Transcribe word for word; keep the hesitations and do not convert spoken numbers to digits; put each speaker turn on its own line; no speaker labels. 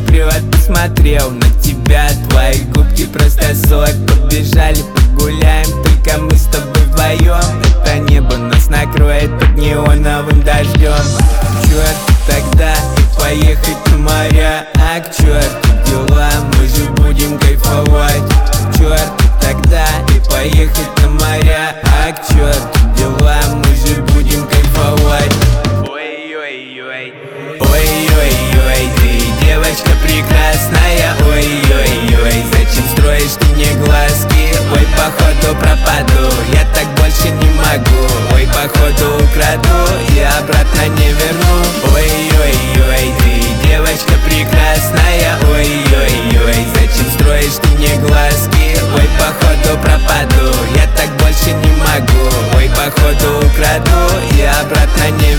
приват посмотрел на тебя. Твои губки просто сок. Побежали, погуляем, только мы с тобой вдвоем. Это небо нас накроет под неоновым дождем. К черту тогда и поехать на моря. А к черту дела, мы же будем кайфовать. К черту тогда и поехать на моря. А к черту дела, мы же будем кайфовать. Ой-ой-ой, ой-ой-ой, ты девочка прекрасная. Ой-ой-ой, зачем строишь ты мне глазки? Ой, походу пропаду, я так больше не могу. Ой, походу украду, я обратно не верну. Ой-ой-ой, ты девочка прекрасная. Ой-ой-ой, зачем строишь ты мне глазки? Ой, походу пропаду, я так больше не могу. Ой, походу украду, я обратно не верну.